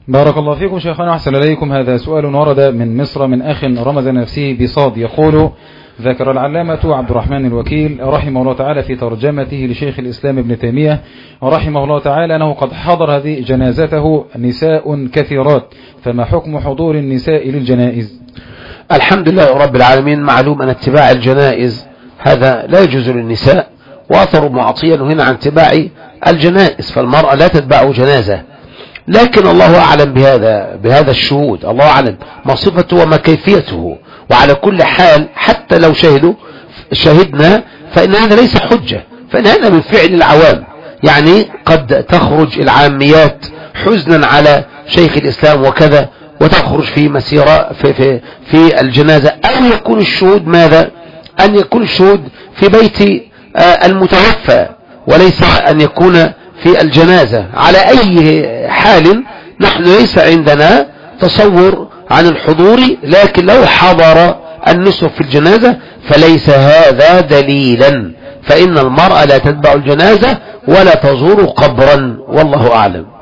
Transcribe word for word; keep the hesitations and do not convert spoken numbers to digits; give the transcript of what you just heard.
بارك الله فيكم شيخنا وأحسن إليكم. هذا سؤال ورد من مصر من أخ رمز نفسه بصاد، يقول: ذكر العلامة عبد الرحمن الوكيل رحمه الله تعالى في ترجمته لشيخ الإسلام ابن تيمية رحمه الله تعالى أنه قد حضر هذه جنازته نساء كثيرات، فما حكم حضور النساء للجنائز؟ الحمد لله رب العالمين. معلوم أن اتباع الجنائز هذا لا يجوز للنساء، وأثر معطيا هنا عن اتباع الجنائز، فالمرأة لا تتبع جنازة، لكن الله أعلم بهذا بهذا الشهود، الله أعلم ما صفته وما كيفيته. وعلى كل حال حتى لو شهدوا شهدنا فإن هذا ليس حجة، فإن هذا من فعل العوام، يعني قد تخرج العاميات حزنا على شيخ الإسلام وكذا وتخرج في مسيرة في, في, في الجنازة، أو يكون الشهود ماذا؟ أن يكون الشهود في بيت المتوفى وليس أن يكون في الجنازة. على أي حال نحن ليس عندنا تصور عن الحضور، لكن لو حضر النساء في الجنازة فليس هذا دليلا، فإن المرأة لا تتبع الجنازة ولا تزور قبرا، والله أعلم.